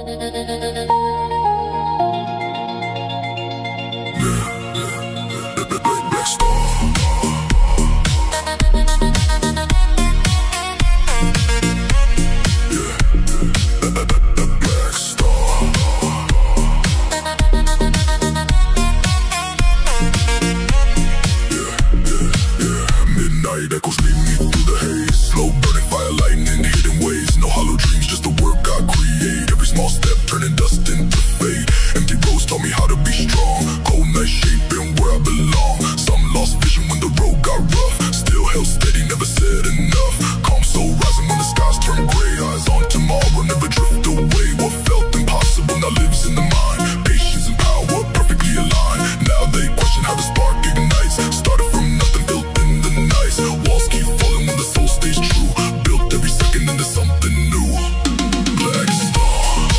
Echoes lead me through the haze. Slow burning fire, lightning, hidden ways. No hollow dreams, just the work I create. Every small step turning dust into fade. Empty roads taught me how to be strong. Cold night shaping where I belong. Some lost vision when the road got rough. Still held steady, never said enough. Calm soul rising when the skies turn gray. Eyes on tomorrow, never drift away. What felt impossible now lives in the mind. Patience and power perfectly aligned. Now they question how the spark ignites. Started from nothing, built in the nights. Walls keep falling when the soul stays true. Built every second into something new. Black Star.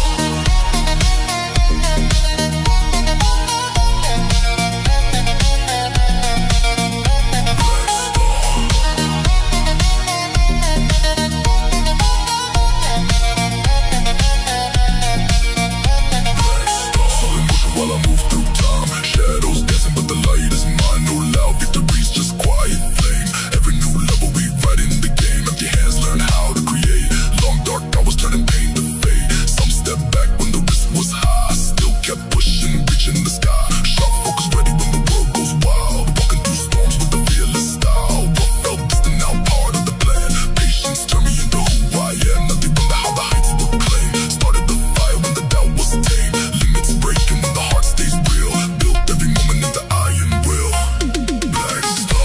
Slow motion while I move through time. Shadows dancing, but the light is mine. No loud victories, just quiet flame. Every new level we write in the game. Empty hands learn how to create. Long dark hours turning pain to fade. Some step back when the risk was high. Still kept pushing, reaching the sky. Sharp focus ready when the world goes wild. Walking through storms with a fearless style. What felt distant now part of the plan. Patience turned me into who I am. Nothing wonder how the heights would claim. Started the fire when the doubt was tame. Limits breaking when the heart stays real. Built every moment into iron will. Black Star.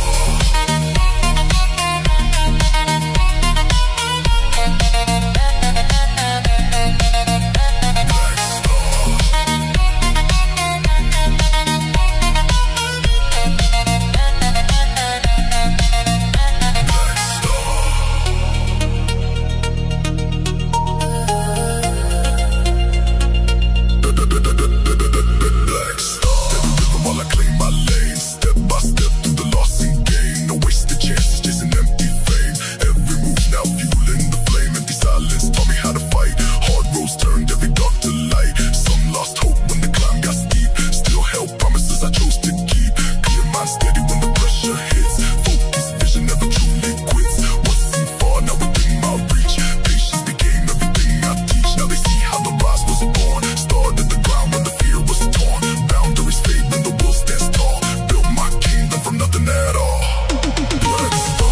Black Star. Steady rhythm while I claim my lane. Step by step through the loss and gain. No wasted chances, chasing empty fame. Every move now fueling the flame. Empty silence taught me how to fight. Hard roads turned every dark to light. Some lost hope when the climb got steep. Still held promises I chose to keep. Clear mind steady when the pressure hits. Focus, vision never truly quits. What seemed far now within my reach. Patience became everything I teach. Now they see how the rise was born. Started the ground when the fear was torn. Boundaries fade when the will stands tall. Built my kingdom from nothing at all. Black Star.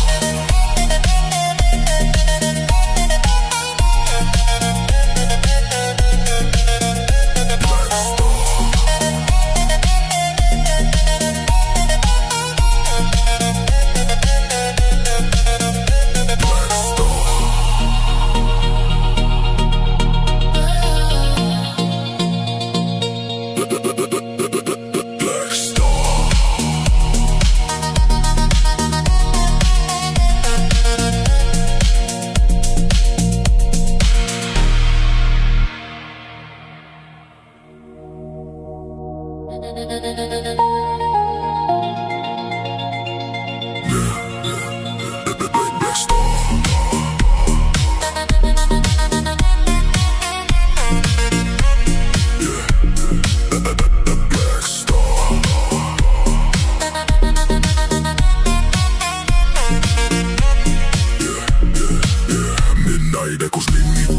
Black Star. Black Star. Black Star. Midnight echoes lead me